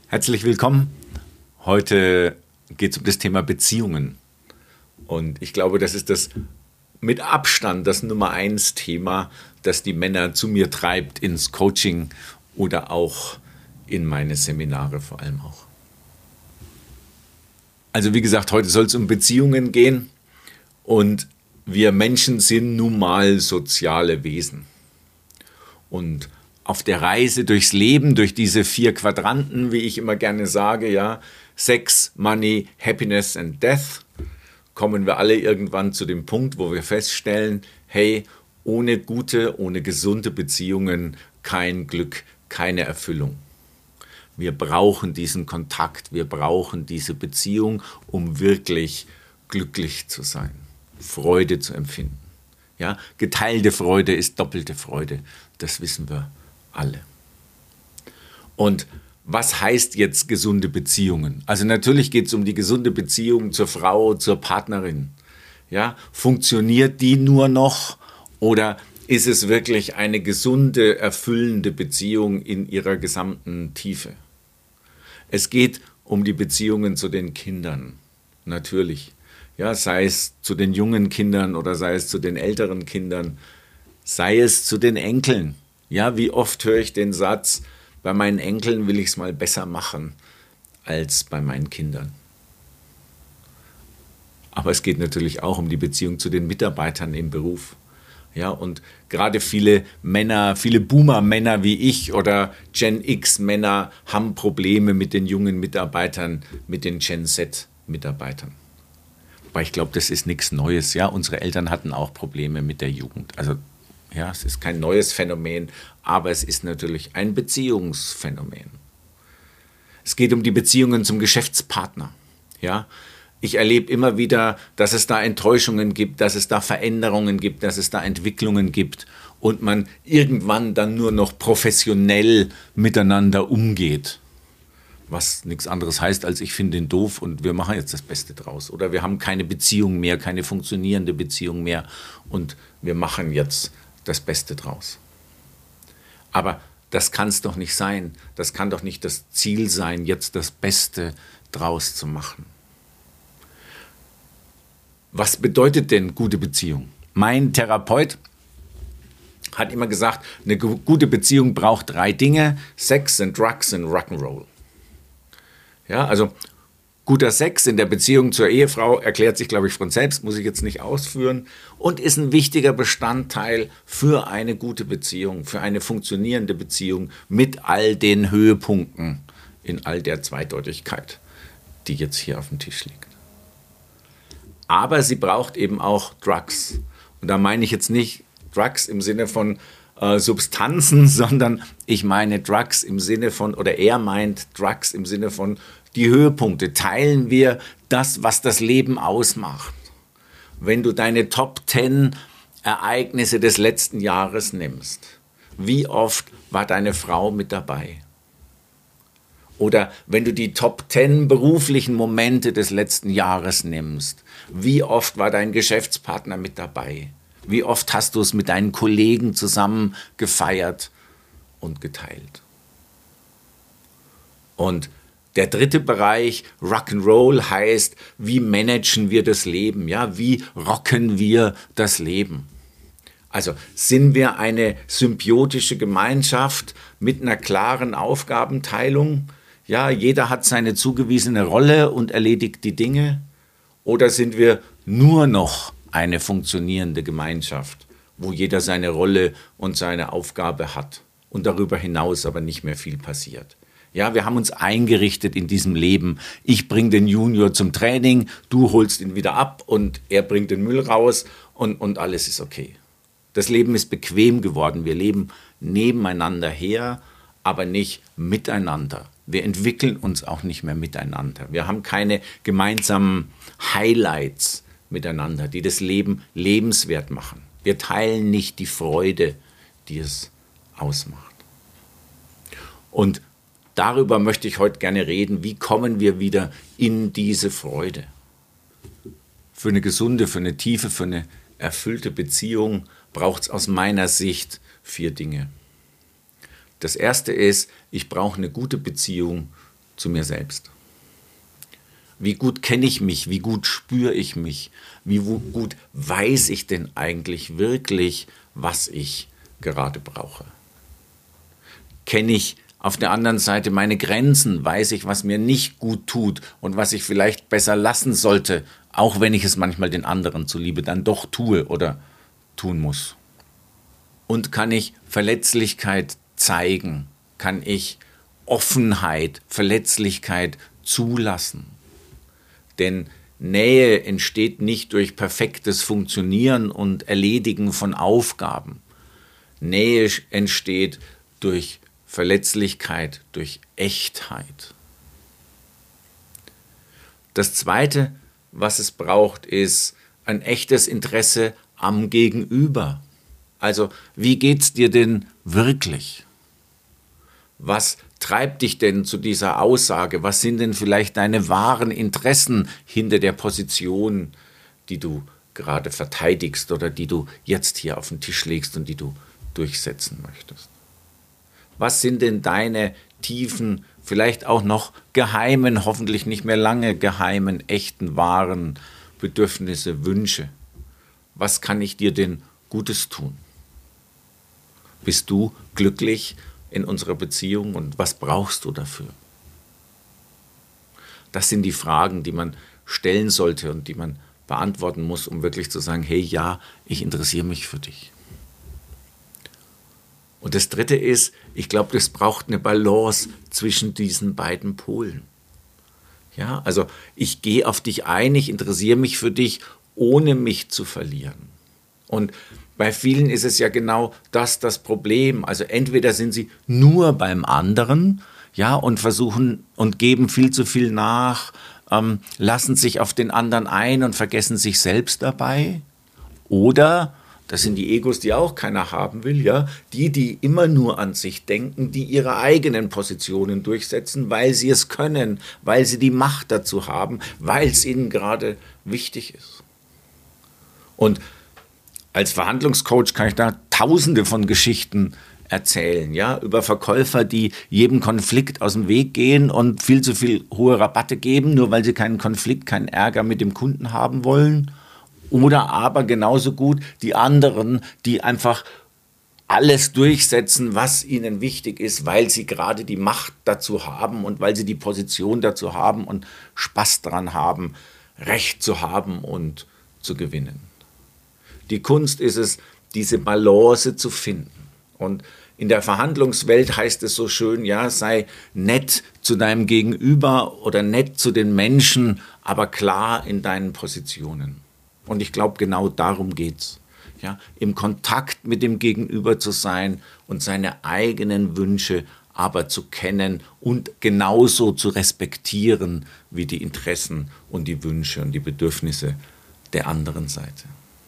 Herzlich willkommen. Heute geht es um das Thema Beziehungen. Und ich glaube, das ist das mit Abstand das Nummer 1 Thema, das die Männer zu mir treibt ins Coaching oder auch in meine Seminare vor allem auch. Also wie gesagt, heute soll es um Beziehungen gehen und wir Menschen sind nun mal soziale Wesen. Und auf der Reise durchs Leben, durch diese 4 Quadranten, wie ich immer gerne sage, ja, Sex, Money, Happiness and Death, kommen wir alle irgendwann zu dem Punkt, wo wir feststellen, hey, ohne gute, ohne gesunde Beziehungen kein Glück, keine Erfüllung. Wir brauchen diesen Kontakt, wir brauchen diese Beziehung, um wirklich glücklich zu sein, Freude zu empfinden. Ja, geteilte Freude ist doppelte Freude, das wissen wir alle. Und was heißt jetzt gesunde Beziehungen? Also natürlich geht es um die gesunde Beziehung zur Frau, zur Partnerin. Ja, funktioniert die nur noch oder ist es wirklich eine gesunde, erfüllende Beziehung in ihrer gesamten Tiefe? Es geht um die Beziehungen zu den Kindern, natürlich. Ja, sei es zu den jungen Kindern oder sei es zu den älteren Kindern, sei es zu den Enkeln. Ja, wie oft höre ich den Satz, bei meinen Enkeln will ich es mal besser machen als bei meinen Kindern. Aber es geht natürlich auch um die Beziehung zu den Mitarbeitern im Beruf. Ja, und gerade viele Männer, viele Boomer-Männer wie ich oder Gen X-Männer haben Probleme mit den jungen Mitarbeitern, mit den Gen Z-Mitarbeitern. Aber ich glaube, das ist nichts Neues. Ja, unsere Eltern hatten auch Probleme mit der Jugend. Also ja, es ist kein neues Phänomen, aber es ist natürlich ein Beziehungsphänomen. Es geht um die Beziehungen zum Geschäftspartner. Ja, ich erlebe immer wieder, dass es da Enttäuschungen gibt, dass es da Veränderungen gibt, dass es da Entwicklungen gibt und man irgendwann dann nur noch professionell miteinander umgeht. Was nichts anderes heißt, als ich finde ihn doof und wir machen jetzt das Beste draus. Oder wir haben keine Beziehung mehr, keine funktionierende Beziehung mehr und wir machen jetzt das Beste draus. Aber das kann es doch nicht sein. Das kann doch nicht das Ziel sein, jetzt das Beste draus zu machen. Was bedeutet denn gute Beziehung? Mein Therapeut hat immer gesagt, eine gute Beziehung braucht 3 Dinge: Sex and Drugs and Rock'n'Roll. Ja, also guter Sex in der Beziehung zur Ehefrau erklärt sich, glaube ich, von selbst, muss ich jetzt nicht ausführen, und ist ein wichtiger Bestandteil für eine gute Beziehung, für eine funktionierende Beziehung mit all den Höhepunkten in all der Zweideutigkeit, die jetzt hier auf dem Tisch liegt. Aber sie braucht eben auch Drugs. Und da meine ich jetzt nicht Drugs im Sinne von Substanzen, sondern ich meine Drugs im Sinne von, oder er meint Drugs im Sinne von die Höhepunkte. Teilen wir das, was das Leben ausmacht. Wenn du deine Top 10 Ereignisse des letzten Jahres nimmst, wie oft war deine Frau mit dabei? Oder wenn du die Top 10 beruflichen Momente des letzten Jahres nimmst, wie oft war dein Geschäftspartner mit dabei? Wie oft hast du es mit deinen Kollegen zusammen gefeiert und geteilt? Und der 3. Bereich, Rock'n'Roll, heißt, wie managen wir das Leben? Ja, wie rocken wir das Leben? Also sind wir eine symbiotische Gemeinschaft mit einer klaren Aufgabenteilung? Ja, jeder hat seine zugewiesene Rolle und erledigt die Dinge. Oder sind wir nur noch eine funktionierende Gemeinschaft, wo jeder seine Rolle und seine Aufgabe hat und darüber hinaus aber nicht mehr viel passiert? Ja, wir haben uns eingerichtet in diesem Leben. Ich bringe den Junior zum Training, du holst ihn wieder ab und er bringt den Müll raus und alles ist okay. Das Leben ist bequem geworden. Wir leben nebeneinander her, aber nicht miteinander. Wir entwickeln uns auch nicht mehr miteinander. Wir haben keine gemeinsamen Highlights miteinander, die das Leben lebenswert machen. Wir teilen nicht die Freude, die es ausmacht. Und darüber möchte ich heute gerne reden. Wie kommen wir wieder in diese Freude? Für eine gesunde, für eine tiefe, für eine erfüllte Beziehung braucht es aus meiner Sicht 4 Dinge. Das erste ist, ich brauche eine gute Beziehung zu mir selbst? Wie gut kenne ich mich? Wie gut spüre ich mich? Wie gut weiß ich denn eigentlich wirklich, was ich gerade brauche? Kenne ich auf der anderen Seite meine Grenzen? Weiß ich, was mir nicht gut tut und was ich vielleicht besser lassen sollte, auch wenn ich es manchmal den anderen zuliebe dann doch tue oder tun muss? Und kann ich Verletzlichkeit zeigen? Kann ich Offenheit, Verletzlichkeit zulassen? Denn Nähe entsteht nicht durch perfektes Funktionieren und Erledigen von Aufgaben. Nähe entsteht durch Verletzlichkeit, durch Echtheit. Das Zweite, was es braucht, ist ein echtes Interesse am Gegenüber. Also, wie geht's dir denn wirklich? Was treibt dich denn zu dieser Aussage? Was sind denn vielleicht deine wahren Interessen hinter der Position, die du gerade verteidigst oder die du jetzt hier auf den Tisch legst und die du durchsetzen möchtest? Was sind denn deine tiefen, vielleicht auch noch geheimen, hoffentlich nicht mehr lange geheimen, echten, wahren Bedürfnisse, Wünsche? Was kann ich dir denn Gutes tun? Bist du glücklich in unserer Beziehung und was brauchst du dafür? Das sind die Fragen, die man stellen sollte und die man beantworten muss, um wirklich zu sagen, hey, ja, ich interessiere mich für dich. Und das Dritte ist, ich glaube, es braucht eine Balance zwischen diesen beiden Polen. Ja, also ich gehe auf dich ein, ich interessiere mich für dich, ohne mich zu verlieren. Und bei vielen ist es ja genau das Problem. Also entweder sind sie nur beim anderen, ja, und versuchen und geben viel zu viel nach, lassen sich auf den anderen ein und vergessen sich selbst dabei. Oder, das sind die Egos, die auch keiner haben will, ja, die immer nur an sich denken, die ihre eigenen Positionen durchsetzen, weil sie es können, weil sie die Macht dazu haben, weil es ihnen gerade wichtig ist. Und als Verhandlungscoach kann ich da Tausende von Geschichten erzählen, ja, über Verkäufer, die jedem Konflikt aus dem Weg gehen und viel zu viel hohe Rabatte geben, nur weil sie keinen Konflikt, keinen Ärger mit dem Kunden haben wollen. Oder aber genauso gut die anderen, die einfach alles durchsetzen, was ihnen wichtig ist, weil sie gerade die Macht dazu haben und weil sie die Position dazu haben und Spaß daran haben, Recht zu haben und zu gewinnen. Die Kunst ist es, diese Balance zu finden. Und in der Verhandlungswelt heißt es so schön, ja, sei nett zu deinem Gegenüber oder nett zu den Menschen, aber klar in deinen Positionen. Und ich glaube, genau darum geht's. Ja, im Kontakt mit dem Gegenüber zu sein und seine eigenen Wünsche aber zu kennen und genauso zu respektieren wie die Interessen und die Wünsche und die Bedürfnisse der anderen Seite.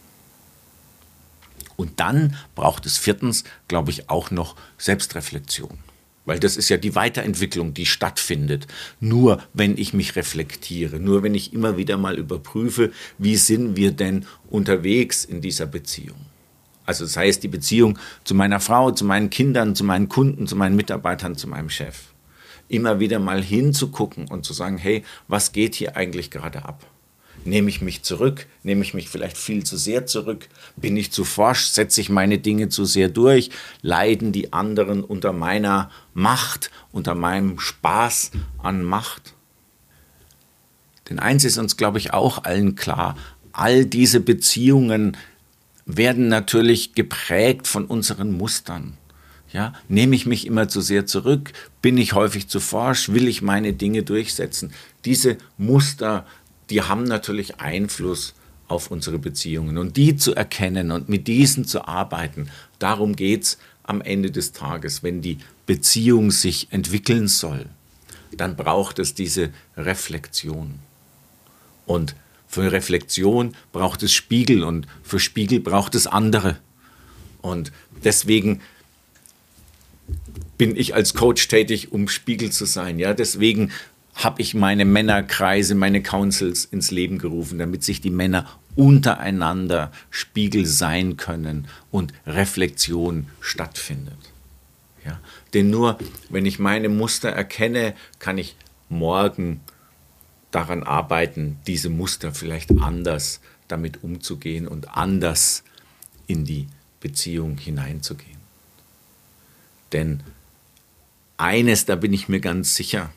Und dann braucht es viertens, glaube ich, auch noch Selbstreflexion. Weil das ist ja die Weiterentwicklung, die stattfindet. Nur wenn ich mich reflektiere, nur wenn ich immer wieder mal überprüfe, wie sind wir denn unterwegs in dieser Beziehung. Also sei es die Beziehung zu meiner Frau, zu meinen Kindern, zu meinen Kunden, zu meinen Mitarbeitern, zu meinem Chef. Immer wieder mal hinzugucken und zu sagen, hey, was geht hier eigentlich gerade ab? Nehme ich mich zurück? Nehme ich mich vielleicht viel zu sehr zurück? Bin ich zu forsch? Setze ich meine Dinge zu sehr durch? Leiden die anderen unter meiner Macht, unter meinem Spaß an Macht? Denn eins ist uns, glaube ich, auch allen klar. All diese Beziehungen werden natürlich geprägt von unseren Mustern. Ja, nehme ich mich immer zu sehr zurück? Bin ich häufig zu forsch? Will ich meine Dinge durchsetzen? Diese Muster, die haben natürlich Einfluss auf unsere Beziehungen. Und die zu erkennen und mit diesen zu arbeiten, darum geht es am Ende des Tages. Wenn die Beziehung sich entwickeln soll, dann braucht es diese Reflexion. Und für Reflexion braucht es Spiegel und für Spiegel braucht es andere. Und deswegen bin ich als Coach tätig, um Spiegel zu sein. Ja, deswegen habe ich meine Männerkreise, meine Councils ins Leben gerufen, damit sich die Männer untereinander Spiegel sein können und Reflexion stattfindet. Ja? Denn nur wenn ich meine Muster erkenne, kann ich morgen daran arbeiten, diese Muster vielleicht anders damit umzugehen und anders in die Beziehung hineinzugehen. Denn eines, da bin ich mir ganz sicher,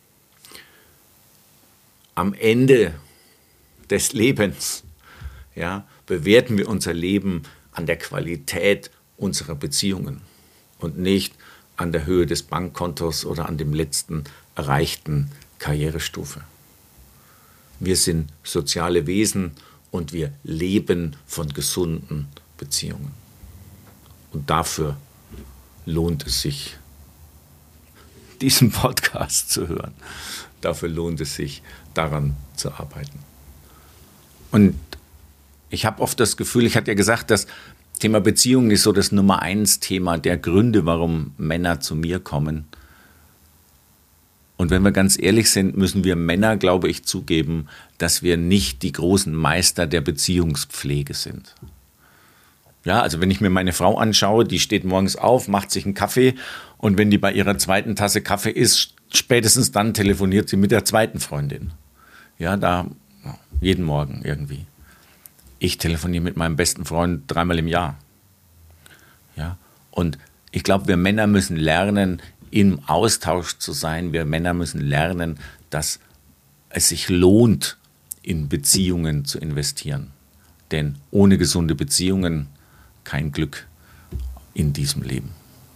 am Ende des Lebens, ja, bewerten wir unser Leben an der Qualität unserer Beziehungen und nicht an der Höhe des Bankkontos oder an dem letzten erreichten Karrierestufe. Wir sind soziale Wesen und wir leben von gesunden Beziehungen. Und dafür lohnt es sich, diesen Podcast zu hören. Dafür lohnt es sich, daran zu arbeiten. Und ich habe oft das Gefühl, ich hatte ja gesagt, das Thema Beziehungen ist so das Nummer 1 Thema der Gründe, warum Männer zu mir kommen. Und wenn wir ganz ehrlich sind, müssen wir Männer, glaube ich, zugeben, dass wir nicht die großen Meister der Beziehungspflege sind. Ja, also wenn ich mir meine Frau anschaue, die steht morgens auf, macht sich einen Kaffee und wenn die bei ihrer zweiten Tasse Kaffee ist, spätestens dann telefoniert sie mit der zweiten Freundin. Ja, da jeden Morgen irgendwie. Ich telefoniere mit meinem besten Freund 3-mal im Jahr. Ja, und ich glaube, wir Männer müssen lernen, im Austausch zu sein. Wir Männer müssen lernen, dass es sich lohnt, in Beziehungen zu investieren. Denn ohne gesunde Beziehungen kein Glück in diesem Leben.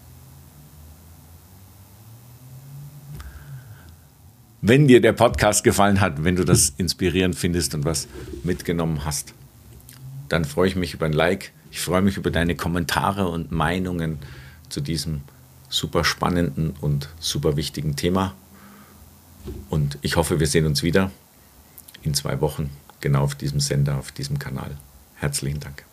Wenn dir der Podcast gefallen hat, wenn du das inspirierend findest und was mitgenommen hast, dann freue ich mich über ein Like. Ich freue mich über deine Kommentare und Meinungen zu diesem super spannenden und super wichtigen Thema. Und ich hoffe, wir sehen uns wieder in 2 Wochen, genau auf diesem Sender, auf diesem Kanal. Herzlichen Dank.